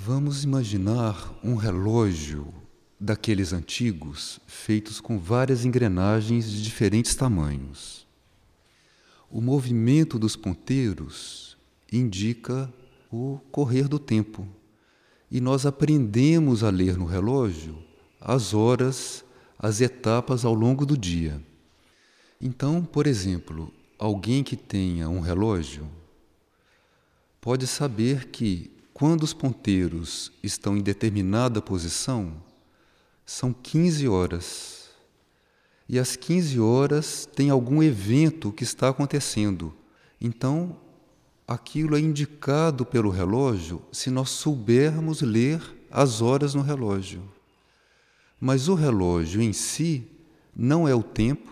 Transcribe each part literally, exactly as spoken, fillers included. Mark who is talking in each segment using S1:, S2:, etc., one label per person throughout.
S1: Vamos imaginar um relógio daqueles antigos, feitos com várias engrenagens de diferentes tamanhos. O movimento dos ponteiros indica o correr do tempo, e nós aprendemos a ler no relógio as horas, as etapas ao longo do dia. Então, por exemplo, alguém que tenha um relógio pode saber que, quando os ponteiros estão em determinada posição, são quinze horas. E às quinze horas tem algum evento que está acontecendo. Então, aquilo é indicado pelo relógio se nós soubermos ler as horas no relógio. Mas o relógio em si não é o tempo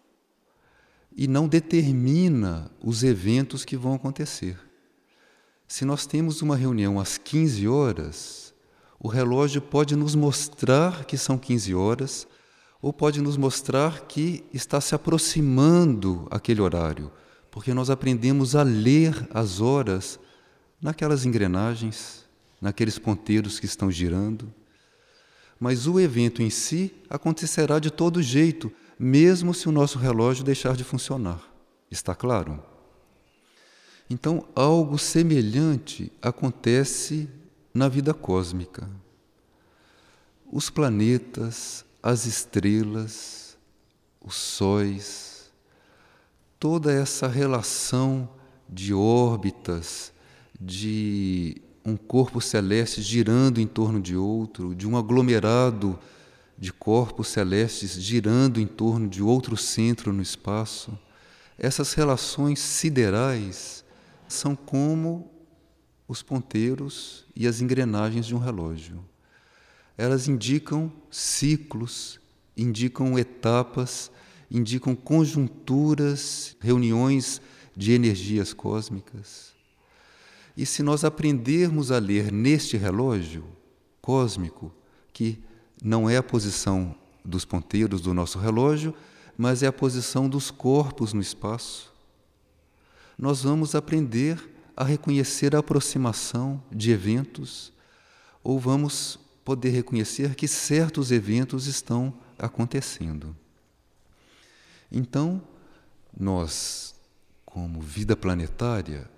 S1: e não determina os eventos que vão acontecer. Se nós temos uma reunião às quinze horas, o relógio pode nos mostrar que são quinze horas, ou pode nos mostrar que está se aproximando aquele horário, porque nós aprendemos a ler as horas naquelas engrenagens, naqueles ponteiros que estão girando. Mas o evento em si acontecerá de todo jeito, mesmo se o nosso relógio deixar de funcionar. Está claro? Então, algo semelhante acontece na vida cósmica. Os planetas, as estrelas, os sóis, toda essa relação de órbitas, de um corpo celeste girando em torno de outro, de um aglomerado de corpos celestes girando em torno de outro centro no espaço, essas relações siderais são como os ponteiros e as engrenagens de um relógio. Elas indicam ciclos, indicam etapas, indicam conjunturas, reuniões de energias cósmicas. E se nós aprendermos a ler neste relógio cósmico, que não é a posição dos ponteiros do nosso relógio, mas é a posição dos corpos no espaço, nós vamos aprender a reconhecer a aproximação de eventos, ou vamos poder reconhecer que certos eventos estão acontecendo. Então, nós, como vida planetária,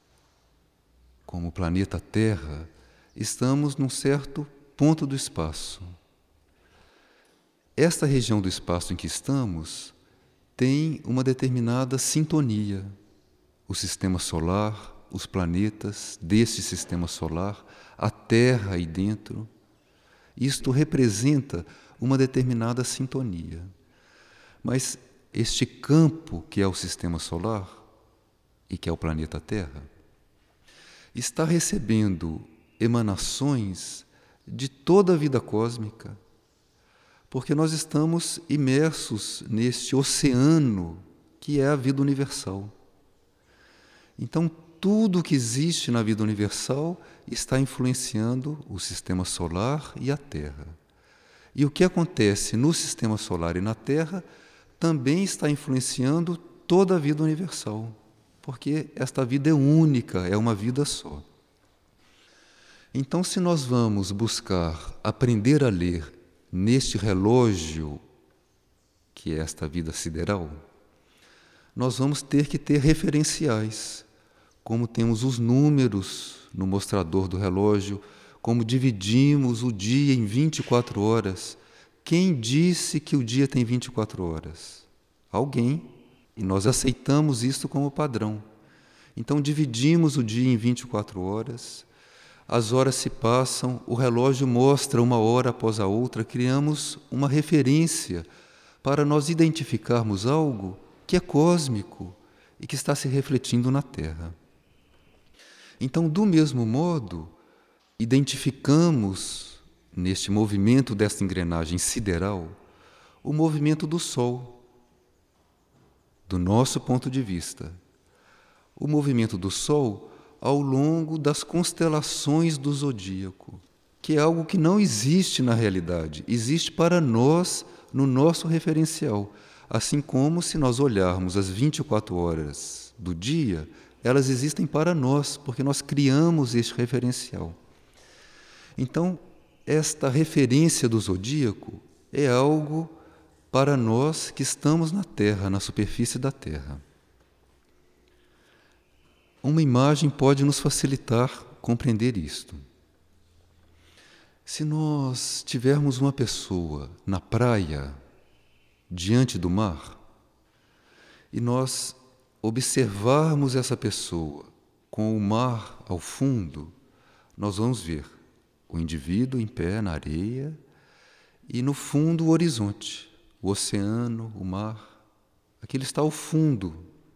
S1: como planeta Terra, estamos num certo ponto do espaço. Esta região do espaço em que estamos tem uma determinada sintonia. O sistema solar, os planetas deste sistema solar, a Terra aí dentro. Isto representa uma determinada sintonia. Mas este campo, que é o sistema solar e que é o planeta Terra, está recebendo emanações de toda a vida cósmica, porque nós estamos imersos neste oceano que é a vida universal. Então, tudo que existe na vida universal está influenciando o sistema solar e a Terra. E o que acontece no sistema solar e na Terra também está influenciando toda a vida universal, porque esta vida é única, é uma vida só. Então, se nós vamos buscar aprender a ler neste relógio, que é esta vida sideral, nós vamos ter que ter referenciais, como temos os números no mostrador do relógio, como dividimos o dia em vinte e quatro horas. Quem disse que o dia tem vinte e quatro horas? Alguém, e nós aceitamos isso como padrão. Então, dividimos o dia em vinte e quatro horas, as horas se passam, o relógio mostra uma hora após a outra, criamos uma referência para nós identificarmos algo que é cósmico e que está se refletindo na Terra. Então, do mesmo modo, identificamos neste movimento desta engrenagem sideral o movimento do Sol, do nosso ponto de vista. O movimento do Sol ao longo das constelações do zodíaco, que é algo que não existe na realidade, existe para nós no nosso referencial. Assim como, se nós olharmos as vinte e quatro horas do dia, elas existem para nós, porque nós criamos este referencial. Então, esta referência do zodíaco é algo para nós que estamos na Terra, na superfície da Terra. Uma imagem pode nos facilitar compreender isto. Se nós tivermos uma pessoa na praia, diante do mar, e nós observarmos essa pessoa com o mar ao fundo, nós vamos ver o indivíduo em pé na areia e no fundo o horizonte, o oceano, o mar. Aquilo está ao fundo.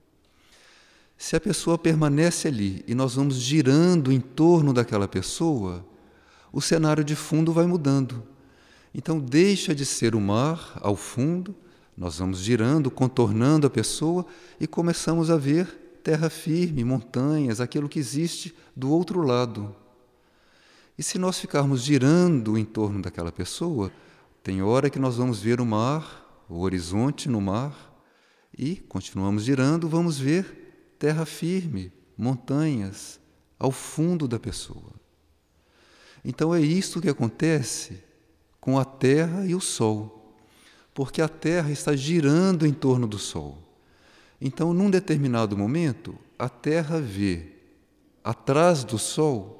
S1: Se a pessoa permanece ali e nós vamos girando em torno daquela pessoa, o cenário de fundo vai mudando. Então deixa de ser o mar ao fundo, nós vamos girando, contornando a pessoa e começamos a ver terra firme, montanhas, aquilo que existe do outro lado. E se nós ficarmos girando em torno daquela pessoa, tem hora que nós vamos ver o mar, o horizonte no mar, e continuamos girando, vamos ver terra firme, montanhas, ao fundo da pessoa. Então é isto que acontece com a Terra e o Sol, porque a Terra está girando em torno do Sol. Então, num determinado momento, a Terra vê atrás do Sol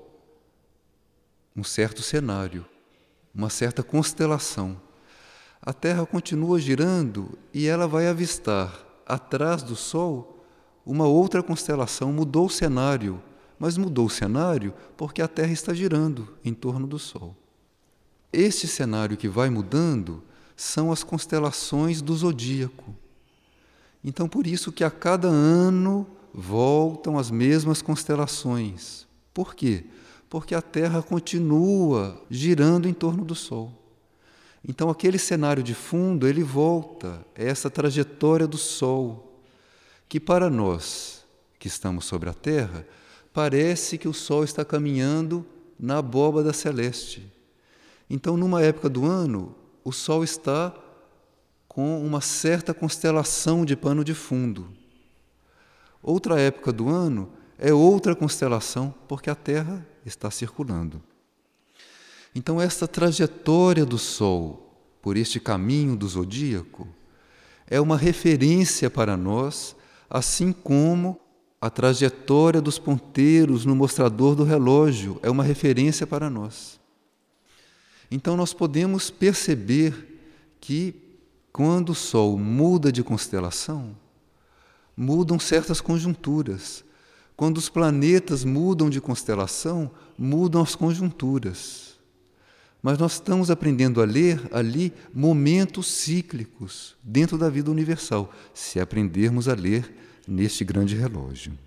S1: um certo cenário, uma certa constelação. A Terra continua girando e ela vai avistar atrás do Sol uma outra constelação. Mudou o cenário, mas mudou o cenário porque a Terra está girando em torno do Sol. Este cenário que vai mudando são as constelações do zodíaco. Então, por isso que a cada ano voltam as mesmas constelações. Por quê? Porque a Terra continua girando em torno do Sol. Então, aquele cenário de fundo, ele volta, é essa trajetória do Sol, que para nós, que estamos sobre a Terra, parece que o Sol está caminhando na abóbada celeste. Então, numa época do ano, o Sol está com uma certa constelação de pano de fundo. Outra época do ano é outra constelação, porque a Terra está circulando. Então, esta trajetória do Sol por este caminho do zodíaco é uma referência para nós, assim como a trajetória dos ponteiros no mostrador do relógio é uma referência para nós. Então, nós podemos perceber que, quando o Sol muda de constelação, mudam certas conjunturas. Quando os planetas mudam de constelação, mudam as conjunturas. Mas nós estamos aprendendo a ler ali momentos cíclicos dentro da vida universal, se aprendermos a ler neste grande relógio.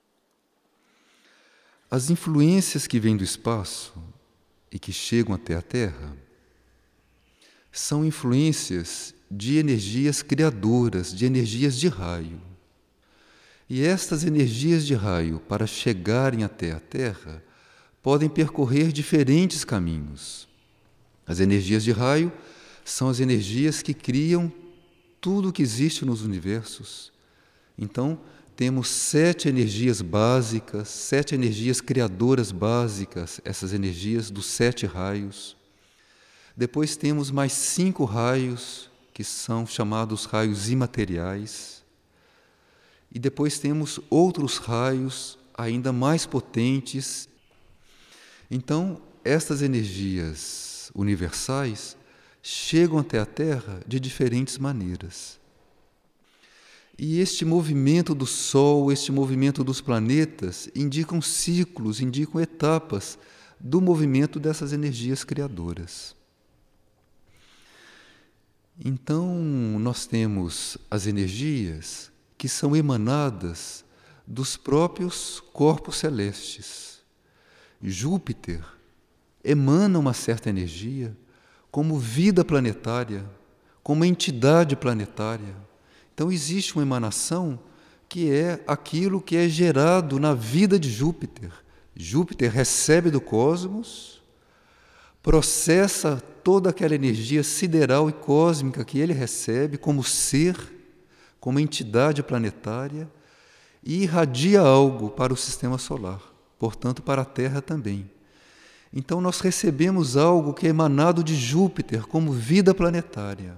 S1: As influências que vêm do espaço e que chegam até a Terra são influências de energias criadoras, de energias de raio. E estas energias de raio, para chegarem até a Terra, podem percorrer diferentes caminhos. As energias de raio são as energias que criam tudo o que existe nos universos. Então, temos sete energias básicas, sete energias criadoras básicas, essas energias dos sete raios. Depois temos mais cinco raios, que são chamados raios imateriais. E depois temos outros raios ainda mais potentes. Então, estas energias universais chegam até a Terra de diferentes maneiras. E este movimento do Sol, este movimento dos planetas, indicam ciclos, indicam etapas do movimento dessas energias criadoras. Então, nós temos as energias que são emanadas dos próprios corpos celestes. Júpiter emana uma certa energia como vida planetária, como entidade planetária. Então, existe uma emanação que é aquilo que é gerado na vida de Júpiter. Júpiter recebe do cosmos, processa toda aquela energia sideral e cósmica que ele recebe como ser, como entidade planetária, e irradia algo para o sistema solar, portanto, para a Terra também. Então nós recebemos algo que é emanado de Júpiter como vida planetária.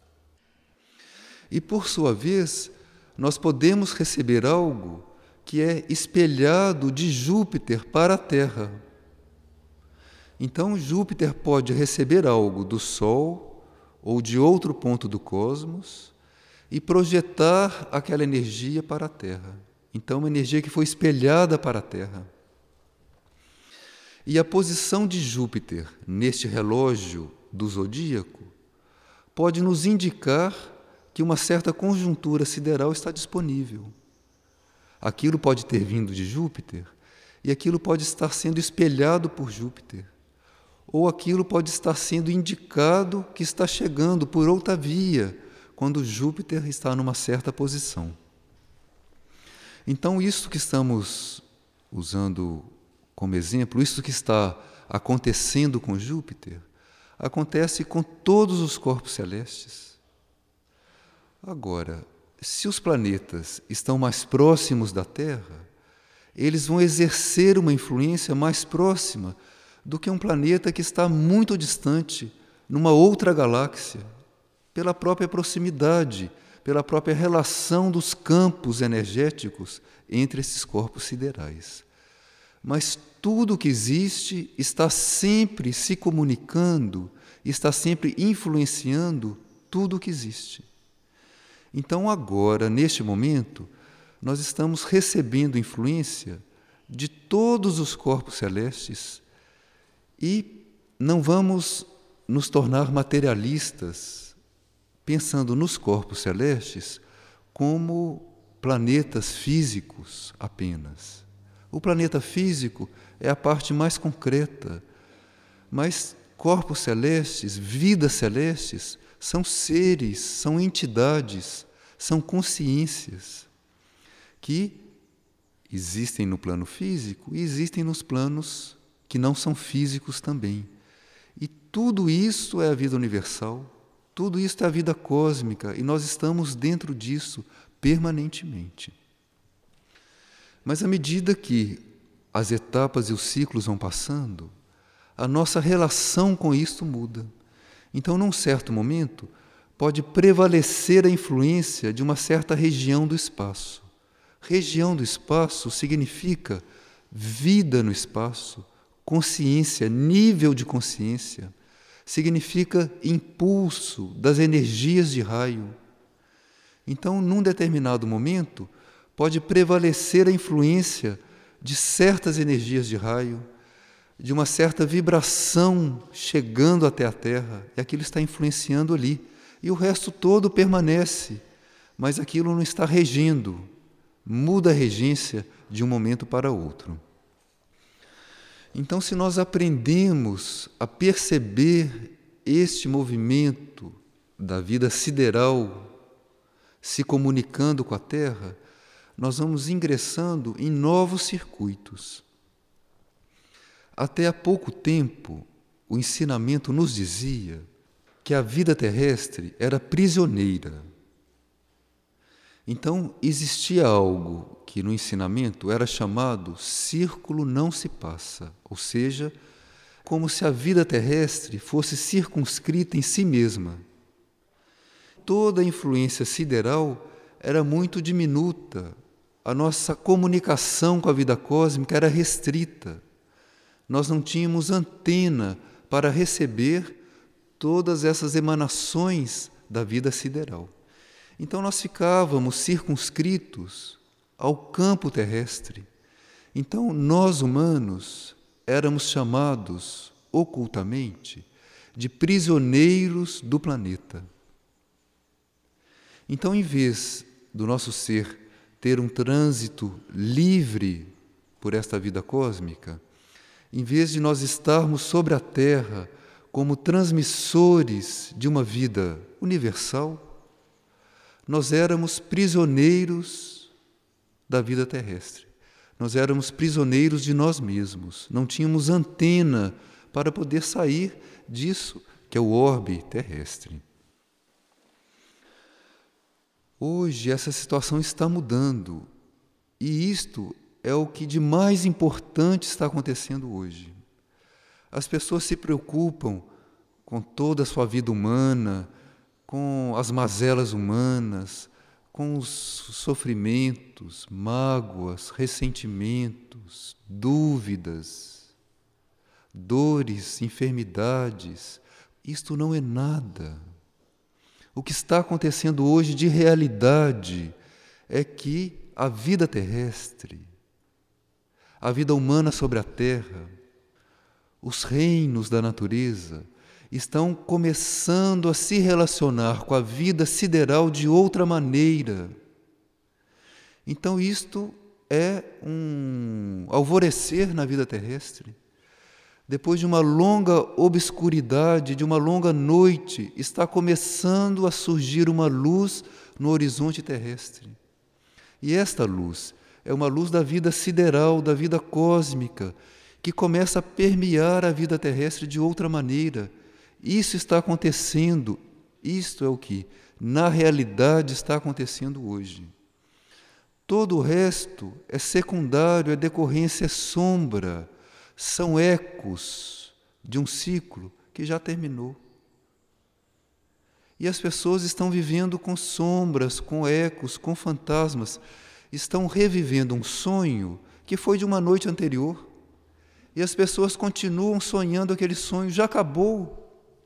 S1: E por sua vez, nós podemos receber algo que é espelhado de Júpiter para a Terra. Então Júpiter pode receber algo do Sol ou de outro ponto do cosmos e projetar aquela energia para a Terra. Então, uma energia que foi espelhada para a Terra. E a posição de Júpiter neste relógio do zodíaco pode nos indicar que uma certa conjuntura sideral está disponível. Aquilo pode ter vindo de Júpiter e aquilo pode estar sendo espelhado por Júpiter. Ou aquilo pode estar sendo indicado que está chegando por outra via, quando Júpiter está numa certa posição. Então, isso que estamos usando como exemplo, isso que está acontecendo com Júpiter, acontece com todos os corpos celestes. Agora, se os planetas estão mais próximos da Terra, eles vão exercer uma influência mais próxima do que um planeta que está muito distante, numa outra galáxia, pela própria proximidade, pela própria relação dos campos energéticos entre esses corpos siderais. Mas tudo que existe está sempre se comunicando, está sempre influenciando tudo o que existe. Então, agora, neste momento, nós estamos recebendo influência de todos os corpos celestes e não vamos nos tornar materialistas, pensando nos corpos celestes como planetas físicos apenas. O planeta físico é a parte mais concreta, mas corpos celestes, vidas celestes, são seres, são entidades, são consciências que existem no plano físico e existem nos planos que não são físicos também. E tudo isso é a vida universal, tudo isso é a vida cósmica, e nós estamos dentro disso permanentemente. Mas à medida que as etapas e os ciclos vão passando, a nossa relação com isto muda. Então, num certo momento, pode prevalecer a influência de uma certa região do espaço. Região do espaço significa vida no espaço, consciência, nível de consciência, significa impulso das energias de raio. Então, num determinado momento, pode prevalecer a influência de certas energias de raio, de uma certa vibração chegando até a Terra, e aquilo está influenciando ali, e o resto todo permanece, mas aquilo não está regendo, muda a regência de um momento para outro. Então, se nós aprendemos a perceber este movimento da vida sideral se comunicando com a Terra, nós vamos ingressando em novos circuitos. Até há pouco tempo, o ensinamento nos dizia que a vida terrestre era prisioneira. Então, existia algo que no ensinamento era chamado círculo não se passa, ou seja, como se a vida terrestre fosse circunscrita em si mesma. Toda a influência sideral era muito diminuta, a nossa comunicação com a vida cósmica era restrita. Nós não tínhamos antena para receber todas essas emanações da vida sideral. Então nós ficávamos circunscritos ao campo terrestre. Então nós humanos éramos chamados ocultamente de prisioneiros do planeta. Então, em vez do nosso ser ter um trânsito livre por esta vida cósmica, em vez de nós estarmos sobre a Terra como transmissores de uma vida universal, nós éramos prisioneiros da vida terrestre. Nós éramos prisioneiros de nós mesmos. Não tínhamos antena para poder sair disso que é o orbe terrestre. Hoje essa situação está mudando e isto é o que de mais importante está acontecendo hoje. As pessoas se preocupam com toda a sua vida humana, com as mazelas humanas, com os sofrimentos, mágoas, ressentimentos, dúvidas, dores, enfermidades. Isto não é nada. O que está acontecendo hoje de realidade é que a vida terrestre, a vida humana sobre a terra, os reinos da natureza estão começando a se relacionar com a vida sideral de outra maneira. Então isto é um alvorecer na vida terrestre. Depois de uma longa obscuridade, de uma longa noite, está começando a surgir uma luz no horizonte terrestre. E esta luz é uma luz da vida sideral, da vida cósmica, que começa a permear a vida terrestre de outra maneira. Isso está acontecendo, isto é o que, na realidade, está acontecendo hoje. Todo o resto é secundário, é decorrência, é sombra, são ecos de um ciclo que já terminou. E as pessoas estão vivendo com sombras, com ecos, com fantasmas, estão revivendo um sonho que foi de uma noite anterior. E as pessoas continuam sonhando aquele sonho, já acabou.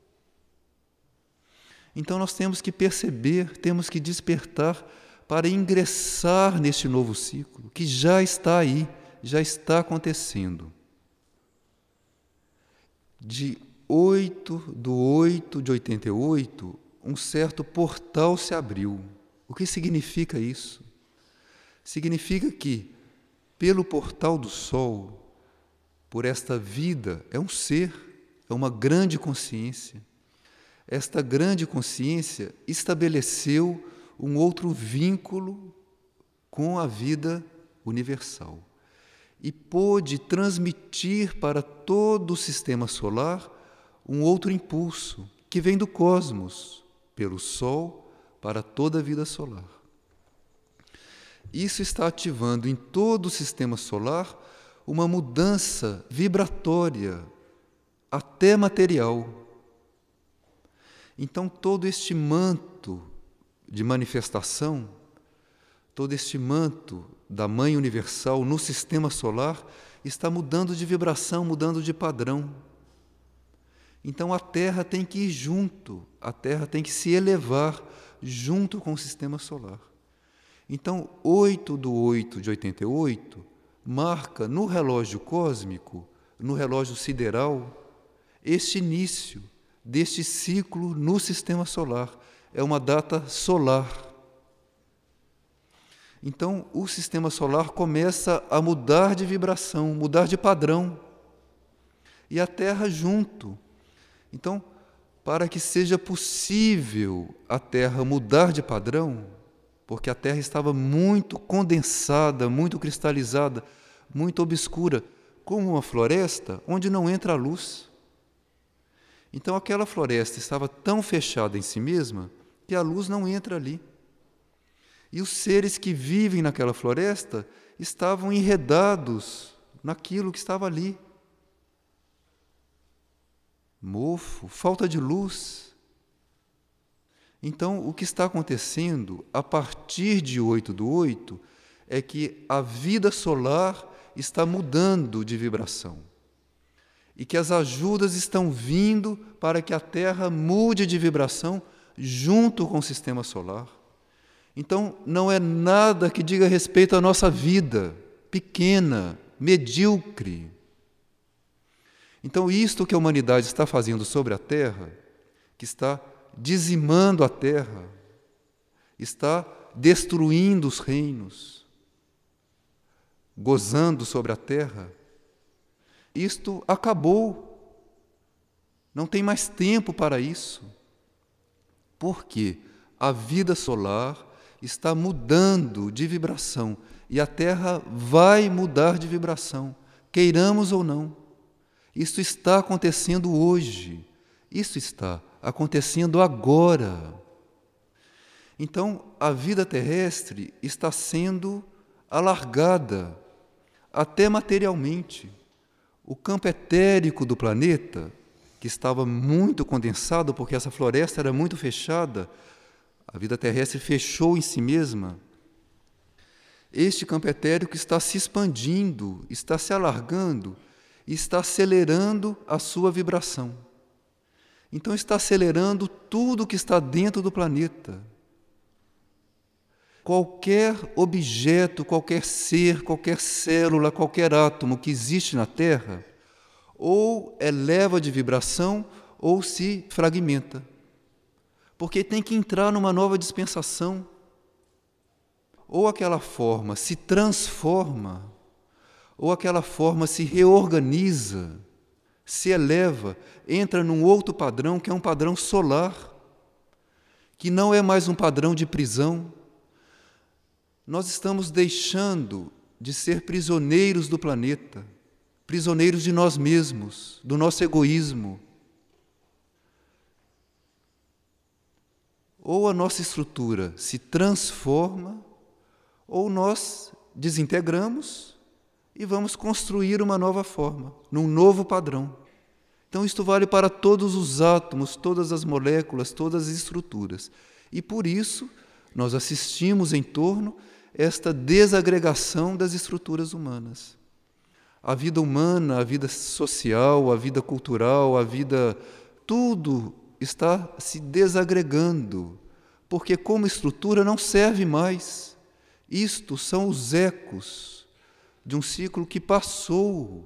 S1: Então nós temos que perceber, temos que despertar para ingressar neste novo ciclo, que já está aí, já está acontecendo. De oito do oito de oitenta e oito, um certo portal se abriu. O que significa isso? Significa que, pelo portal do Sol, por esta vida, é um ser, é uma grande consciência. Esta grande consciência estabeleceu um outro vínculo com a vida universal e pôde transmitir para todo o sistema solar um outro impulso que vem do cosmos, pelo Sol, para toda a vida solar. Isso está ativando em todo o sistema solar uma mudança vibratória, até material. Então, todo este manto de manifestação, todo este manto da Mãe Universal no sistema solar está mudando de vibração, mudando de padrão. Então, a Terra tem que ir junto, a Terra tem que se elevar junto com o sistema solar. Então, oito do oito de oitenta e oito marca no relógio cósmico, no relógio sideral, este início deste ciclo no sistema solar. É uma data solar. Então, o sistema solar começa a mudar de vibração, mudar de padrão. E a Terra junto. Então, para que seja possível a Terra mudar de padrão, porque a Terra estava muito condensada, muito cristalizada, muito obscura, como uma floresta onde não entra a luz. Então aquela floresta estava tão fechada em si mesma que a luz não entra ali. E os seres que vivem naquela floresta estavam enredados naquilo que estava ali. Mofo, falta de luz. Então, o que está acontecendo a partir de oito do oito é que a vida solar está mudando de vibração e que as ajudas estão vindo para que a Terra mude de vibração junto com o sistema solar. Então, não é nada que diga respeito à nossa vida, pequena, medíocre. Então, isto que a humanidade está fazendo sobre a Terra, que está dizimando a Terra, está destruindo os reinos, gozando sobre a Terra, isto acabou. Não tem mais tempo para isso. Porque a vida solar está mudando de vibração e a Terra vai mudar de vibração, queiramos ou não. Isto está acontecendo hoje. Isso está acontecendo agora. Então, a vida terrestre está sendo alargada, até materialmente. O campo etérico do planeta, que estava muito condensado, porque essa floresta era muito fechada, a vida terrestre fechou em si mesma. Este campo etérico está se expandindo, está se alargando, está acelerando a sua vibração. Então está acelerando tudo que está dentro do planeta. Qualquer objeto, qualquer ser, qualquer célula, qualquer átomo que existe na Terra, ou eleva de vibração ou se fragmenta. Porque tem que entrar numa nova dispensação. Ou aquela forma se transforma, ou aquela forma se reorganiza, se eleva, entra num outro padrão, que é um padrão solar, que não é mais um padrão de prisão. Nós estamos deixando de ser prisioneiros do planeta, prisioneiros de nós mesmos, do nosso egoísmo. Ou a nossa estrutura se transforma, ou nós desintegramos e vamos construir uma nova forma, num novo padrão. Então, isto vale para todos os átomos, todas as moléculas, todas as estruturas. E por isso, nós assistimos em torno esta desagregação das estruturas humanas. A vida humana, a vida social, a vida cultural, a vida... tudo está se desagregando, porque como estrutura não serve mais. Isto são os ecos de um ciclo que passou.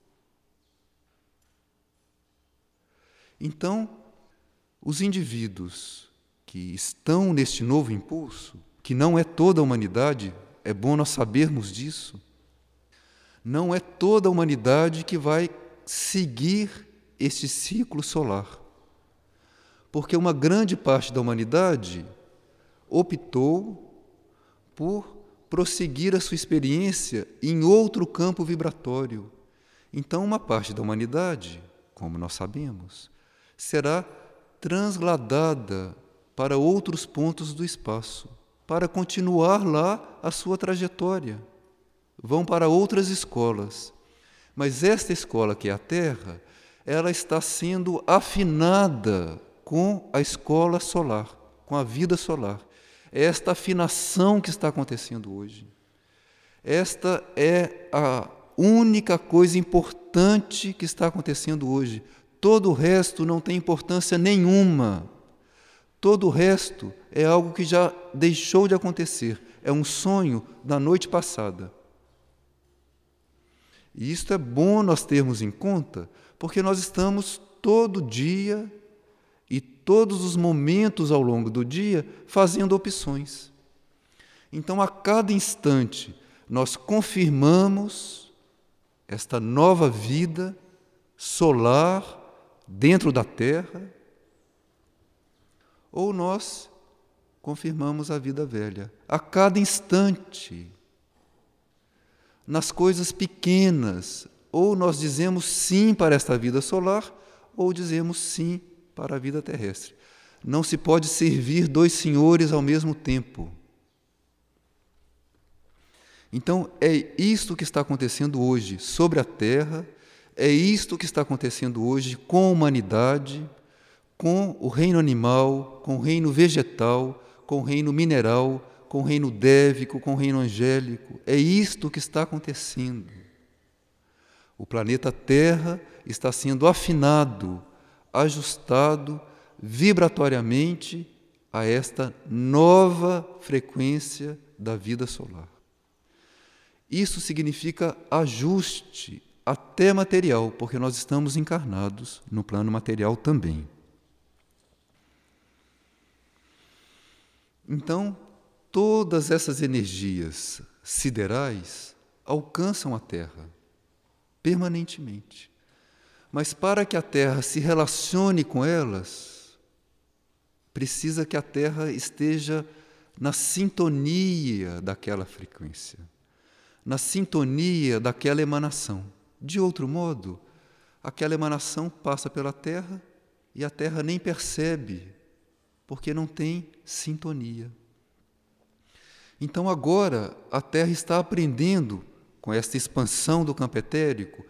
S1: Então, os indivíduos que estão neste novo impulso, que não é toda a humanidade, é bom nós sabermos disso, não é toda a humanidade que vai seguir este ciclo solar. Porque uma grande parte da humanidade optou por prosseguir a sua experiência em outro campo vibratório. Então, uma parte da humanidade, como nós sabemos, será transladada para outros pontos do espaço, para continuar lá a sua trajetória. Vão para outras escolas. Mas esta escola, que é a Terra, ela está sendo afinada com a escola solar, com a vida solar. É esta afinação que está acontecendo hoje. Esta é a única coisa importante que está acontecendo hoje. Todo o resto não tem importância nenhuma. Todo o resto é algo que já deixou de acontecer. É um sonho da noite passada. E isto é bom nós termos em conta, porque nós estamos todo dia e todos os momentos ao longo do dia fazendo opções. Então, a cada instante, nós confirmamos esta nova vida solar dentro da Terra, ou nós confirmamos a vida velha. A cada instante, nas coisas pequenas, ou nós dizemos sim para esta vida solar, ou dizemos sim para a vida terrestre. Não se pode servir dois senhores ao mesmo tempo. Então, é isto que está acontecendo hoje sobre a Terra, é isto que está acontecendo hoje com a humanidade, com o reino animal, com o reino vegetal, com o reino mineral, com o reino dévico, com o reino angélico. É isto que está acontecendo. O planeta Terra está sendo afinado, ajustado vibratoriamente a esta nova frequência da vida solar. Isso significa ajuste até material, porque nós estamos encarnados no plano material também. Então, todas essas energias siderais alcançam a Terra permanentemente. Mas para que a Terra se relacione com elas, precisa que a Terra esteja na sintonia daquela frequência, na sintonia daquela emanação. De outro modo, aquela emanação passa pela Terra e a Terra nem percebe, porque não tem sintonia. Então agora a Terra está aprendendo, com esta expansão do campo etérico,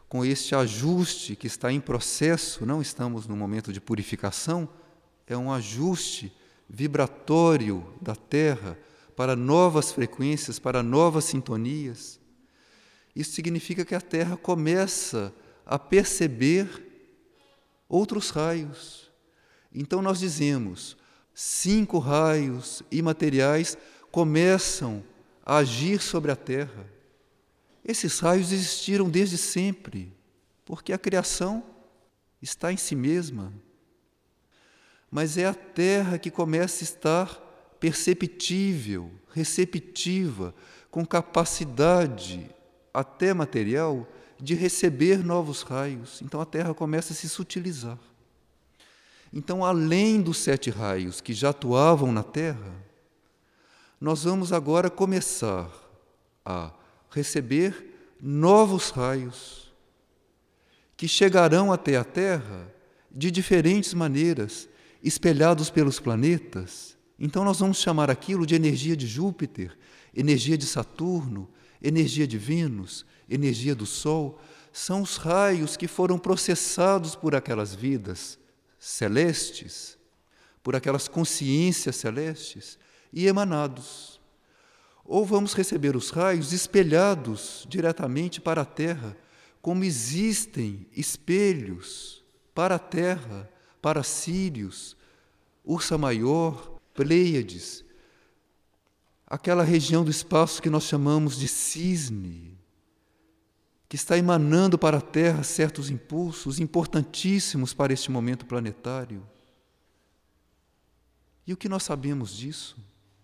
S1: com este ajuste que está em processo, não estamos no momento de purificação, é um ajuste vibratório da Terra para novas frequências, para novas sintonias. Isso significa que a Terra começa a perceber outros raios. Então nós dizemos, cinco raios imateriais começam a agir sobre a Terra. Esses raios existiram desde sempre, porque a criação está em si mesma. Mas é a Terra que começa a estar perceptível, receptiva, com capacidade até material de receber novos raios. Então a Terra começa a se sutilizar. Então, além dos sete raios que já atuavam na Terra, nós vamos agora começar a receber novos raios que chegarão até a Terra de diferentes maneiras, espelhados pelos planetas. Então nós vamos chamar aquilo de energia de Júpiter, energia de Saturno, energia de Vênus, energia do Sol. São os raios que foram processados por aquelas vidas celestes, por aquelas consciências celestes e emanados. Ou vamos receber os raios espelhados diretamente para a Terra, como existem espelhos para a Terra, para Sírios, Ursa Maior, Pleiades, aquela região do espaço que nós chamamos de cisne, que está emanando para a Terra certos impulsos importantíssimos para este momento planetário. E o que nós sabemos disso?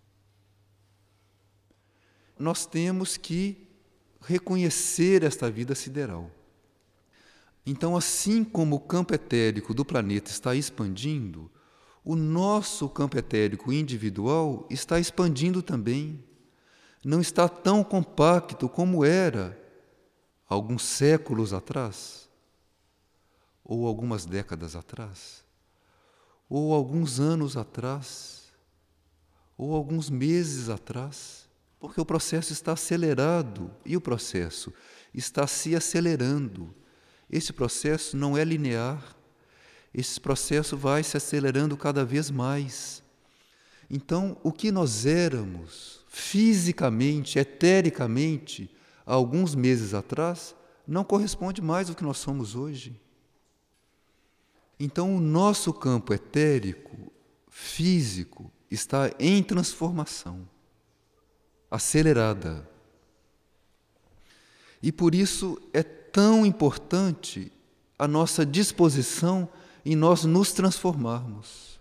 S1: Nós temos que reconhecer esta vida sideral. Então, assim como o campo etérico do planeta está expandindo, o nosso campo etérico individual está expandindo também. Não está tão compacto como era alguns séculos atrás, ou algumas décadas atrás, ou alguns anos atrás, ou alguns meses atrás, porque o processo está acelerado e o processo está se acelerando. Esse processo não é linear, esse processo vai se acelerando cada vez mais. Então, o que nós éramos fisicamente, etericamente, há alguns meses atrás, não corresponde mais ao que nós somos hoje. Então, o nosso campo etérico, físico, está em transformação, acelerada. E por isso é tão importante a nossa disposição em nós nos transformarmos.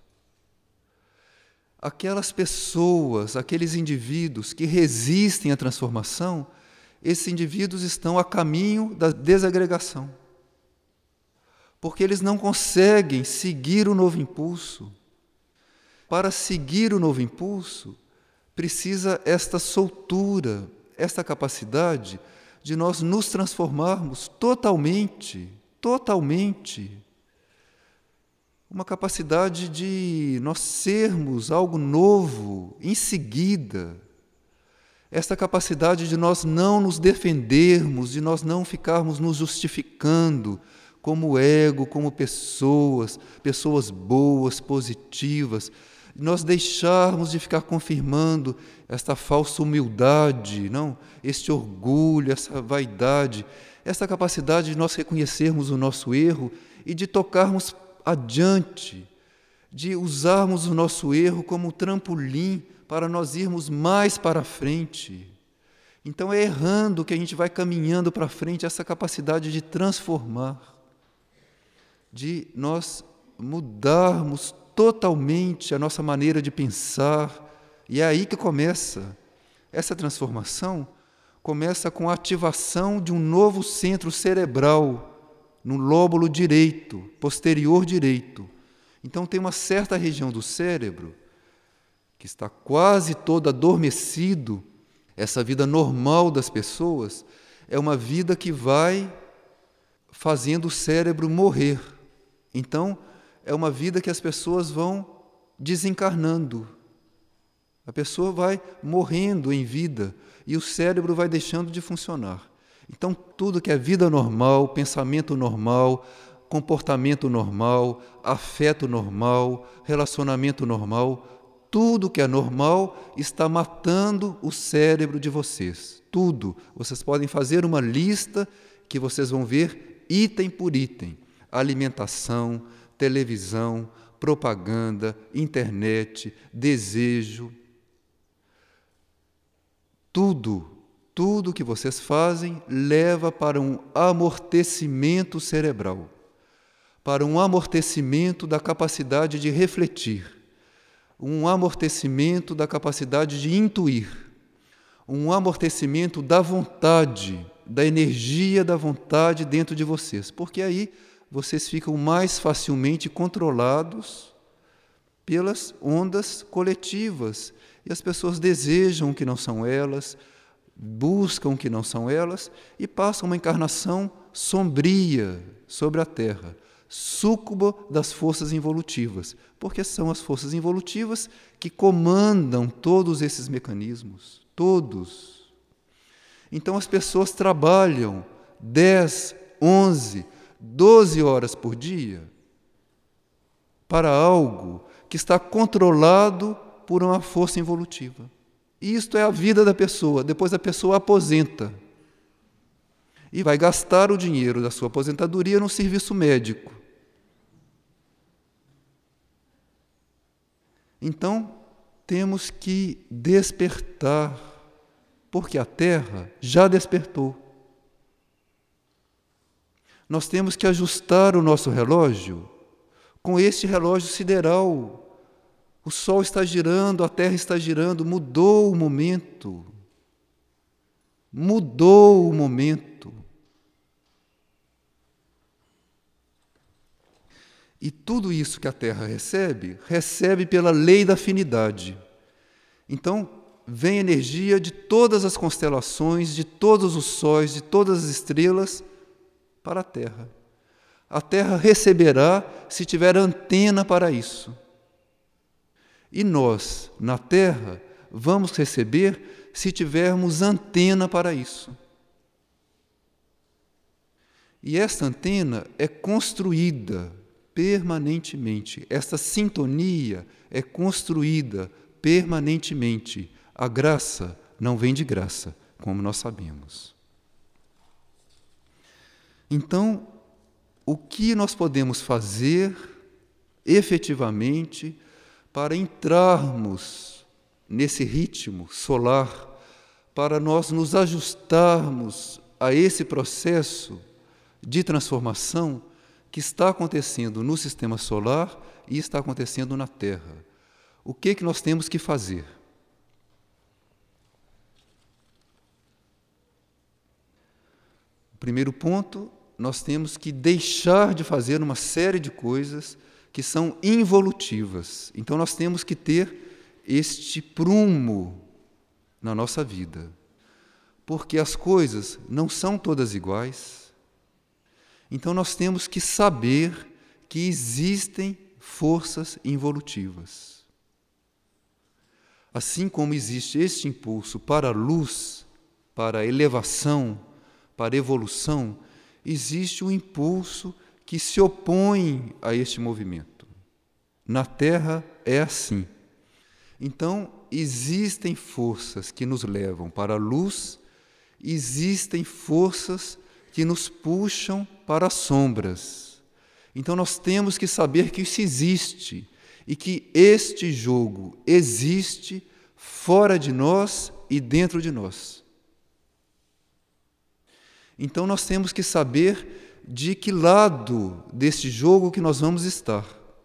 S1: Aquelas pessoas, aqueles indivíduos que resistem à transformação, esses indivíduos estão a caminho da desagregação, porque eles não conseguem seguir o novo impulso. Para seguir o novo impulso, precisa esta soltura, esta capacidade de nós nos transformarmos totalmente, totalmente. Uma capacidade de nós sermos algo novo em seguida. Esta capacidade de nós não nos defendermos, de nós não ficarmos nos justificando como ego, como pessoas, pessoas boas, positivas, nós deixarmos de ficar confirmando esta falsa humildade, não? Este orgulho, essa vaidade, essa capacidade de nós reconhecermos o nosso erro e de tocarmos adiante, de usarmos o nosso erro como trampolim para nós irmos mais para frente. Então é errando que a gente vai caminhando para frente, essa capacidade de transformar, de nós mudarmos totalmente a nossa maneira de pensar. E é aí que começa. Essa transformação começa com a ativação de um novo centro cerebral no lóbulo direito, posterior direito. Então tem uma certa região do cérebro que está quase todo adormecido. Essa vida normal das pessoas é uma vida que vai fazendo o cérebro morrer. Então, é uma vida que as pessoas vão desencarnando. A pessoa vai morrendo em vida e o cérebro vai deixando de funcionar. Então, tudo que é vida normal, pensamento normal, comportamento normal, afeto normal, relacionamento normal, tudo que é normal está matando o cérebro de vocês. Tudo. Vocês podem fazer uma lista que vocês vão ver item por item. Alimentação, televisão, propaganda, internet, desejo. Tudo, tudo que vocês fazem leva para um amortecimento cerebral, para um amortecimento da capacidade de refletir, um amortecimento da capacidade de intuir, um amortecimento da vontade, da energia da vontade dentro de vocês, porque aí vocês ficam mais facilmente controlados pelas ondas coletivas. E as pessoas desejam o que não são elas, buscam o que não são elas e passam uma encarnação sombria sobre a Terra, súcuba das forças involutivas, porque são as forças involutivas que comandam todos esses mecanismos, todos. Então as pessoas trabalham dez, onze, doze horas por dia para algo que está controlado por uma força involutiva. E isto é a vida da pessoa. Depois a pessoa aposenta e vai gastar o dinheiro da sua aposentadoria no serviço médico. Então, temos que despertar, porque a Terra já despertou. Nós temos que ajustar o nosso relógio com este relógio sideral. O Sol está girando, a Terra está girando, mudou o momento. Mudou o momento. E tudo isso que a Terra recebe, recebe pela lei da afinidade. Então, vem energia de todas as constelações, de todos os sóis, de todas as estrelas para a Terra. A Terra receberá se tiver antena para isso. E nós, na Terra, vamos receber se tivermos antena para isso. E esta antena é construída permanentemente. Esta sintonia é construída permanentemente. A graça não vem de graça, como nós sabemos. Então, o que nós podemos fazer efetivamente para entrarmos nesse ritmo solar, para nós nos ajustarmos a esse processo de transformação que está acontecendo no sistema solar e está acontecendo na Terra? O que que nós temos que fazer? O primeiro ponto, nós temos que deixar de fazer uma série de coisas que são involutivas. Então, nós temos que ter este prumo na nossa vida, porque as coisas não são todas iguais. Então, nós temos que saber que existem forças involutivas. Assim como existe este impulso para a luz, para a elevação, para a evolução, existe um impulso que se opõe a este movimento. Na Terra é assim. Então, existem forças que nos levam para a luz, existem forças que nos puxam para as sombras. Então, nós temos que saber que isso existe e que este jogo existe fora de nós e dentro de nós. Então, nós temos que saber de que lado deste jogo que nós vamos estar.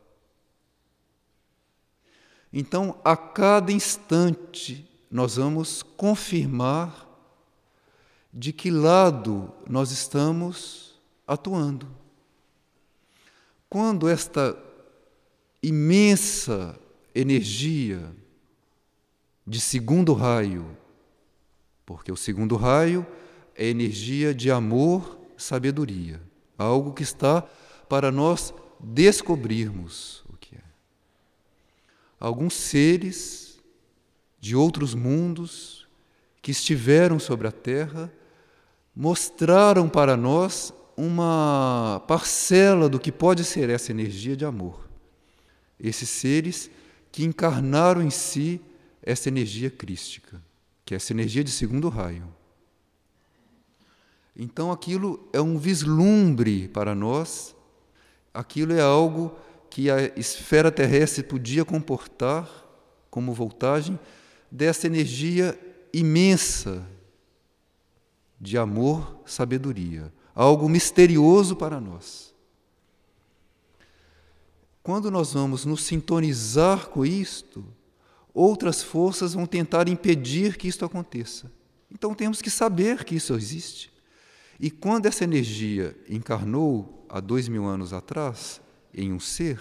S1: Então, a cada instante, nós vamos confirmar de que lado nós estamos atuando. Quando esta imensa energia de segundo raio, porque o segundo raio é energia de amor, sabedoria, algo que está para nós descobrirmos o que é. Alguns seres de outros mundos que estiveram sobre a Terra mostraram para nós uma parcela do que pode ser essa energia de amor. Esses seres que encarnaram em si essa energia crística, que é essa energia de segundo raio. Então aquilo é um vislumbre para nós, aquilo é algo que a esfera terrestre podia comportar como voltagem dessa energia imensa de amor, sabedoria, algo misterioso para nós. Quando nós vamos nos sintonizar com isto, outras forças vão tentar impedir que isto aconteça. Então temos que saber que isso existe. E quando essa energia encarnou há dois mil anos atrás em um ser,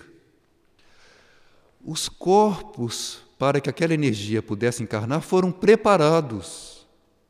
S1: os corpos para que aquela energia pudesse encarnar foram preparados.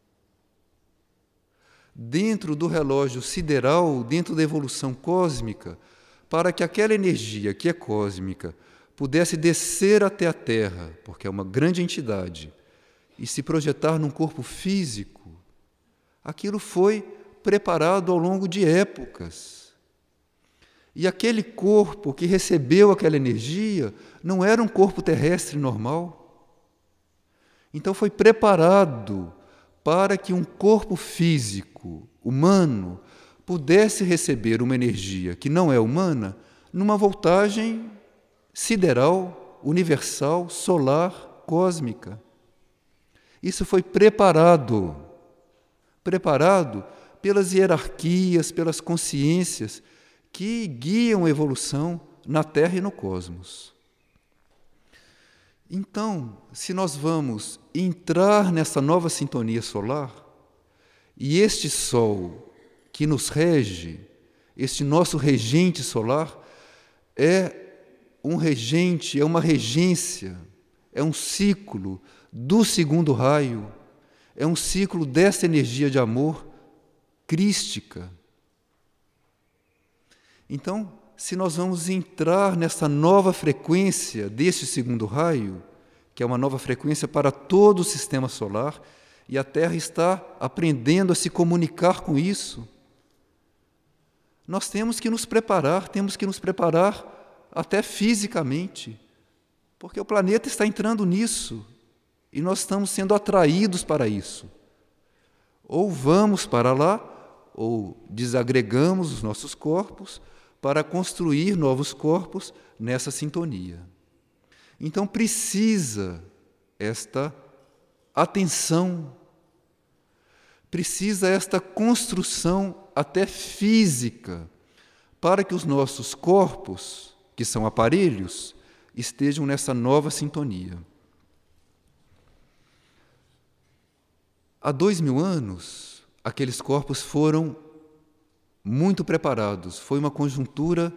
S1: Dentro do relógio sideral, dentro da evolução cósmica, para que aquela energia que é cósmica pudesse descer até a Terra, porque é uma grande entidade, e se projetar num corpo físico, aquilo foi preparado ao longo de épocas. E aquele corpo que recebeu aquela energia não era um corpo terrestre normal. Então foi preparado para que um corpo físico, humano, pudesse receber uma energia que não é humana numa voltagem sideral, universal, solar, cósmica. Isso foi preparado, preparado pelas hierarquias, pelas consciências que guiam a evolução na Terra e no cosmos. Então, se nós vamos entrar nessa nova sintonia solar, e este Sol que nos rege, este nosso regente solar, é um regente, é uma regência, é um ciclo do segundo raio, é um ciclo dessa energia de amor crística. Então, se nós vamos entrar nessa nova frequência deste segundo raio, que é uma nova frequência para todo o sistema solar, e a Terra está aprendendo a se comunicar com isso, nós temos que nos preparar, temos que nos preparar até fisicamente, porque o planeta está entrando nisso, e nós estamos sendo atraídos para isso. Ou vamos para lá, ou desagregamos os nossos corpos para construir novos corpos nessa sintonia. Então precisa esta atenção, precisa esta construção até física, para que os nossos corpos, que são aparelhos, estejam nessa nova sintonia. Há dois mil anos, aqueles corpos foram muito preparados. Foi uma conjuntura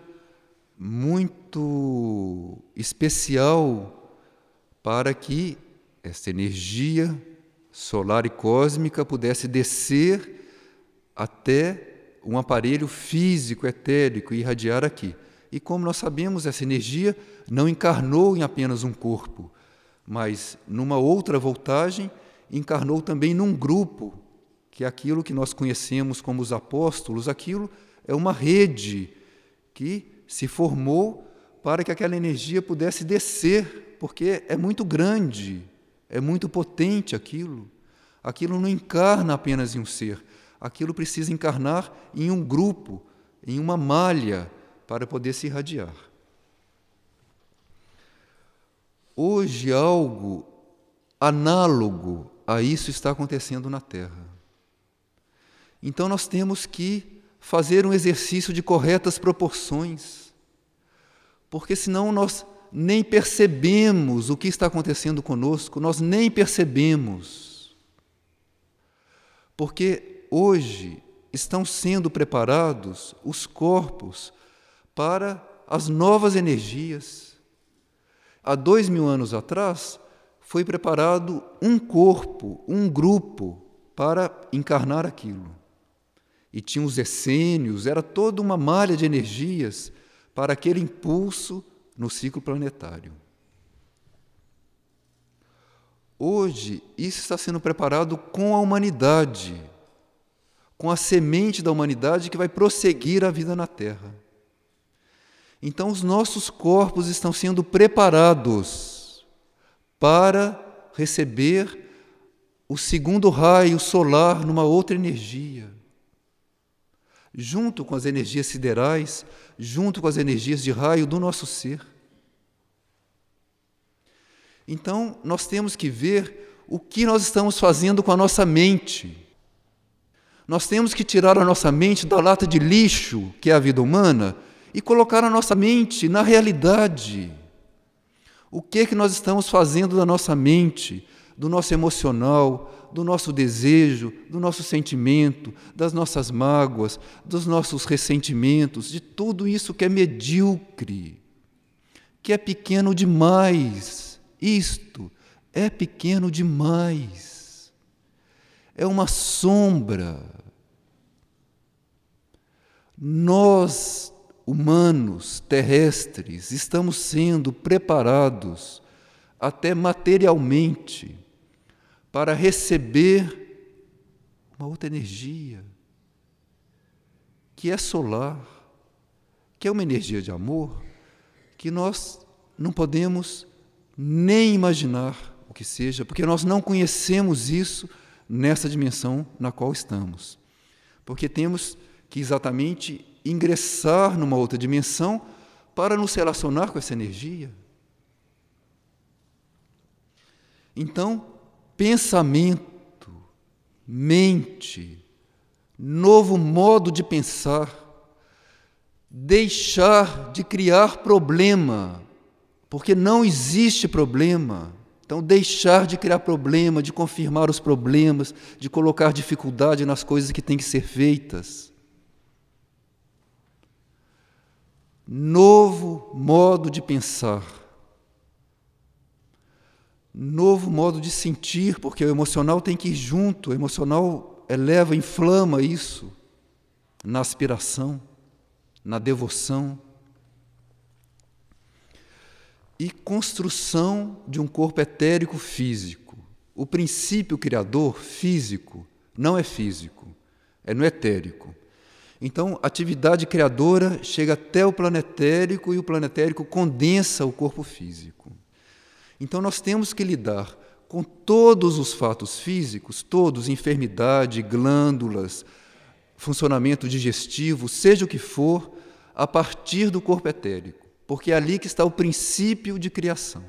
S1: muito especial para que essa energia solar e cósmica pudesse descer até um aparelho físico, etérico, e irradiar aqui. E como nós sabemos, essa energia não encarnou em apenas um corpo, mas numa outra voltagem, encarnou também num grupo, que é aquilo que nós conhecemos como os apóstolos. Aquilo é uma rede que se formou para que aquela energia pudesse descer, porque é muito grande, é muito potente aquilo. Aquilo não encarna apenas em um ser, aquilo precisa encarnar em um grupo, em uma malha, para poder se irradiar. Hoje, algo análogo a isso está acontecendo na Terra. Então, nós temos que fazer um exercício de corretas proporções, porque senão nós nem percebemos o que está acontecendo conosco, nós nem percebemos. Porque hoje estão sendo preparados os corpos para as novas energias. Há dois mil anos atrás, foi preparado um corpo, um grupo, para encarnar aquilo. E tinha os essênios, era toda uma malha de energias para aquele impulso no ciclo planetário. Hoje, isso está sendo preparado com a humanidade, com a semente da humanidade que vai prosseguir a vida na Terra. Então, os nossos corpos estão sendo preparados para receber o segundo raio solar numa outra energia, junto com as energias siderais, junto com as energias de raio do nosso ser. Então, nós temos que ver o que nós estamos fazendo com a nossa mente. Nós temos que tirar a nossa mente da lata de lixo, que é a vida humana, e colocar a nossa mente na realidade. O que é que nós estamos fazendo da nossa mente, do nosso emocional, do nosso desejo, do nosso sentimento, das nossas mágoas, dos nossos ressentimentos, de tudo isso que é medíocre, que é pequeno demais. Isto é pequeno demais. É uma sombra. Nós, humanos, terrestres, estamos sendo preparados até materialmente para receber uma outra energia, que é solar, que é uma energia de amor, que nós não podemos nem imaginar o que seja, porque nós não conhecemos isso nessa dimensão na qual estamos. Porque temos que exatamente ingressar numa outra dimensão para nos relacionar com essa energia. Então, pensamento, mente, novo modo de pensar, deixar de criar problema, porque não existe problema. Então, deixar de criar problema, de confirmar os problemas, de colocar dificuldade nas coisas que têm que ser feitas. Novo modo de pensar. Novo modo de sentir, porque o emocional tem que ir junto, o emocional eleva, inflama isso, na aspiração, na devoção. E construção de um corpo etérico físico. O princípio criador físico não é físico, é no etérico. Então, a atividade criadora chega até o planetérico e o planetérico condensa o corpo físico. Então, nós temos que lidar com todos os fatos físicos, todos, enfermidade, glândulas, funcionamento digestivo, seja o que for, a partir do corpo etérico, porque é ali que está o princípio de criação.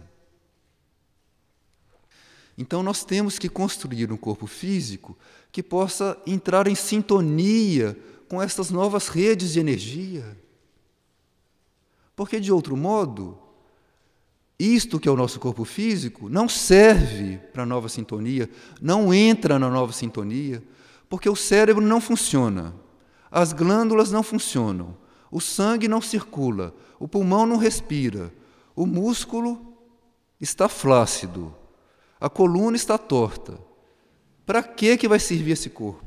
S1: Então, nós temos que construir um corpo físico que possa entrar em sintonia com essas novas redes de energia. Porque, de outro modo, isto que é o nosso corpo físico não serve para a nova sintonia, não entra na nova sintonia, porque o cérebro não funciona, as glândulas não funcionam, o sangue não circula, o pulmão não respira, o músculo está flácido, a coluna está torta. Para que que vai servir esse corpo?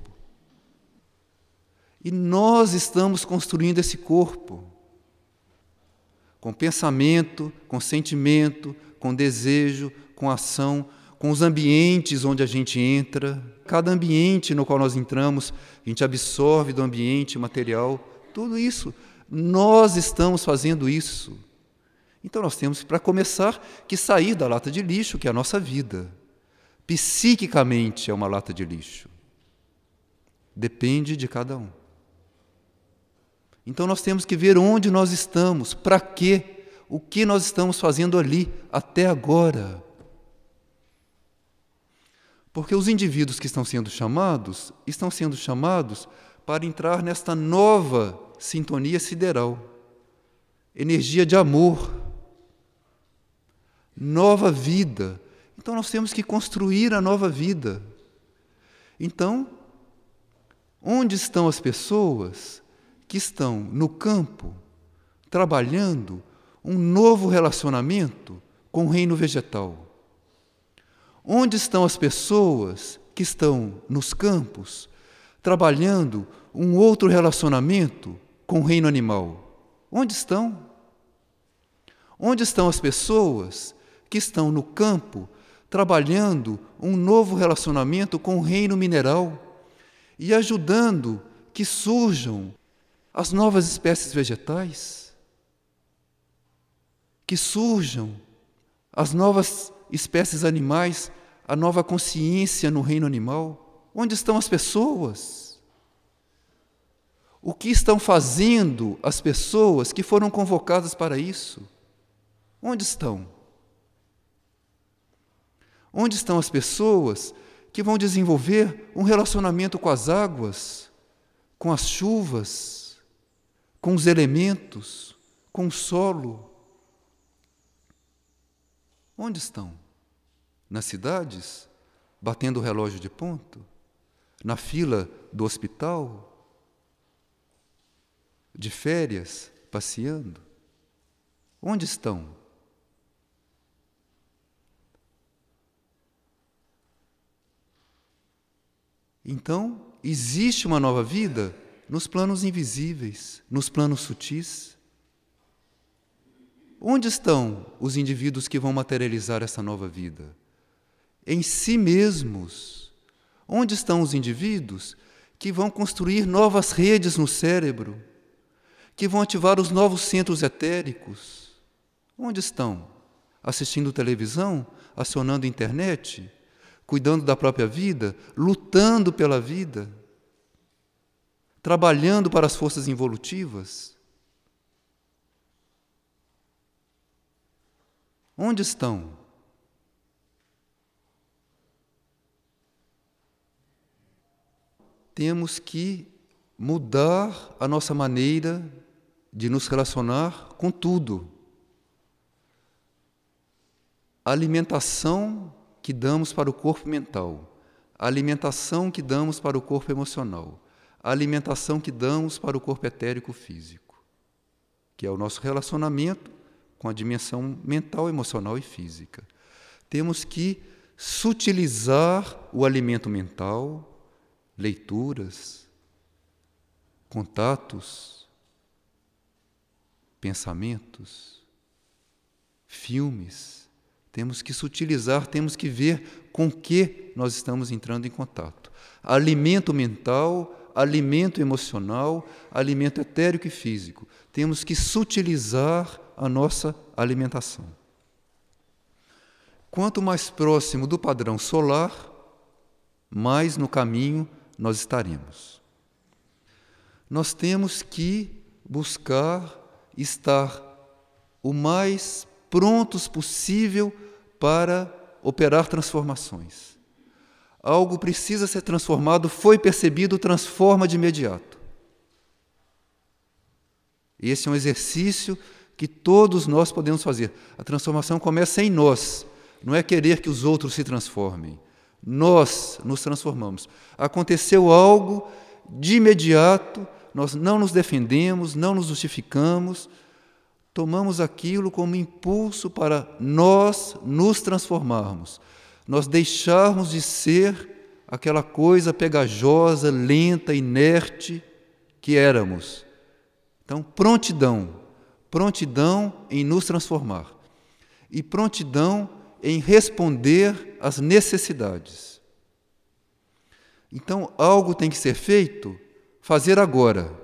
S1: E nós estamos construindo esse corpo com pensamento, com sentimento, com desejo, com ação, com os ambientes onde a gente entra. Cada ambiente no qual nós entramos, a gente absorve do ambiente material, tudo isso. Nós estamos fazendo isso. Então nós temos, para começar, que sair da lata de lixo, que é a nossa vida. Psiquicamente é uma lata de lixo. Depende de cada um. Então nós temos que ver onde nós estamos, para quê, o que nós estamos fazendo ali, até agora. Porque os indivíduos que estão sendo chamados, estão sendo chamados para entrar nesta nova sintonia sideral, energia de amor, nova vida. Então nós temos que construir a nova vida. Então, onde estão as pessoas que estão no campo, trabalhando um novo relacionamento com o reino vegetal? Onde estão as pessoas que estão nos campos, trabalhando um outro relacionamento com o reino animal? Onde estão? Onde estão as pessoas que estão no campo, trabalhando um novo relacionamento com o reino mineral? e ajudando que surjam as novas espécies vegetais, que surjam as novas espécies animais, a nova consciência no reino animal. Onde estão as pessoas? O que estão fazendo as pessoas que foram convocadas para isso? Onde estão? Onde estão as pessoas que vão desenvolver um relacionamento com as águas, com as chuvas, com os elementos, com o solo? Onde estão? Nas cidades, batendo o relógio de ponto? Na fila do hospital? De férias, passeando? Onde estão? Então, existe uma nova vida nos planos invisíveis, nos planos sutis. Onde estão os indivíduos que vão materializar essa nova vida? Em si mesmos. Onde estão os indivíduos que vão construir novas redes no cérebro, que vão ativar os novos centros etéricos? Onde estão? Assistindo televisão? Acionando a internet? Cuidando da própria vida? Lutando pela vida? Trabalhando para as forças involutivas? Onde estão? Temos que mudar a nossa maneira de nos relacionar com tudo. A alimentação que damos para o corpo mental, a alimentação que damos para o corpo emocional, a alimentação que damos para o corpo etérico físico, que é o nosso relacionamento com a dimensão mental, emocional e física. Temos que sutilizar o alimento mental, leituras, contatos, pensamentos, filmes. Temos que sutilizar, temos que ver com que nós estamos entrando em contato. Alimento mental, alimento emocional, alimento etérico e físico. Temos que sutilizar a nossa alimentação. Quanto mais próximo do padrão solar, mais no caminho nós estaremos. Nós temos que buscar estar o mais prontos possível para operar transformações. Algo precisa ser transformado, foi percebido, transforma de imediato. Esse é um exercício que todos nós podemos fazer. A transformação começa em nós, não é querer que os outros se transformem. Nós nos transformamos. Aconteceu algo, de imediato, nós não nos defendemos, não nos justificamos, tomamos aquilo como impulso para nós nos transformarmos, nós deixarmos de ser aquela coisa pegajosa, lenta, inerte que éramos. Então, prontidão, prontidão em nos transformar e prontidão em responder às necessidades. Então, algo tem que ser feito, fazer agora.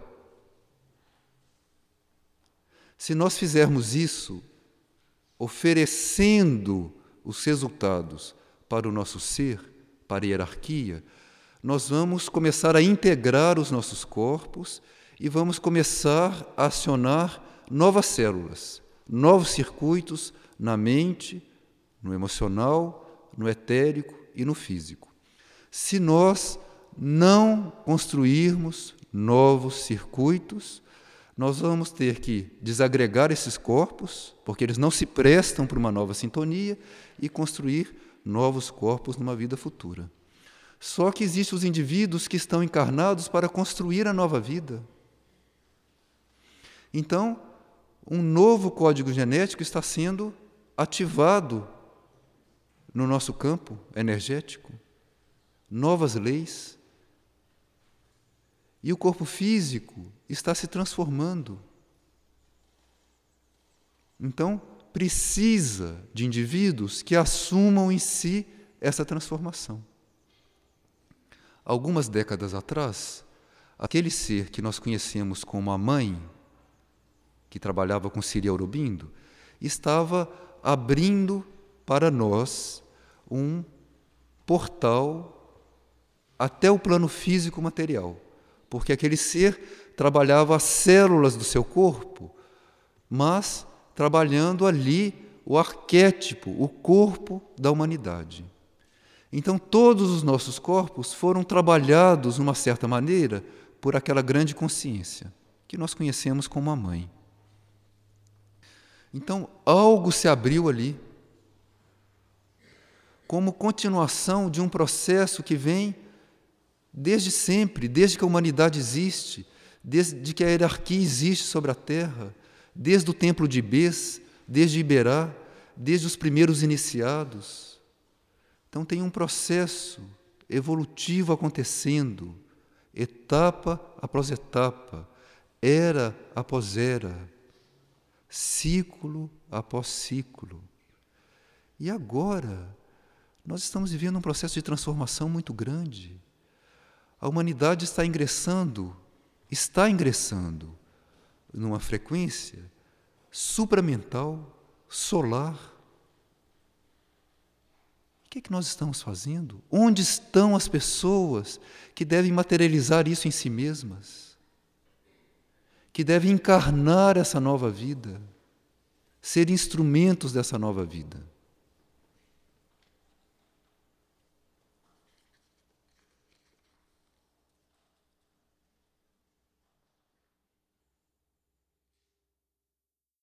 S1: Se nós fizermos isso, oferecendo os resultados para o nosso ser, para a hierarquia, nós vamos começar a integrar os nossos corpos e vamos começar a acionar novas células, novos circuitos na mente, no emocional, no etérico e no físico. Se nós não construirmos novos circuitos, nós vamos ter que desagregar esses corpos, porque eles não se prestam para uma nova sintonia, e construir novos corpos numa vida futura. Só que existem os indivíduos que estão encarnados para construir a nova vida. Então, um novo código genético está sendo ativado no nosso campo energético, novas leis. E o corpo físico está se transformando. Então, precisa de indivíduos que assumam em si essa transformação. algumas décadas atrás, aquele ser que nós conhecemos como a mãe, que trabalhava com Siri Aurobindo, estava abrindo para nós um portal até o plano físico material, porque aquele ser trabalhava as células do seu corpo, mas trabalhando ali o arquétipo, o corpo da humanidade. Então, todos os nossos corpos foram trabalhados, de uma certa maneira, por aquela grande consciência, que nós conhecemos como a mãe. Então, algo se abriu ali, como continuação de um processo que vem desde sempre, desde que a humanidade existe, desde que a hierarquia existe sobre a Terra, desde o templo de Bes, desde Iberá, desde os primeiros iniciados. Então tem um processo evolutivo acontecendo, etapa após etapa, era após era, ciclo após ciclo. E agora, nós estamos vivendo um processo de transformação muito grande. A humanidade está ingressando, está ingressando numa frequência supramental, solar. O que é que nós estamos fazendo? Onde estão as pessoas que devem materializar isso em si mesmas? Que devem encarnar essa nova vida, ser instrumentos dessa nova vida?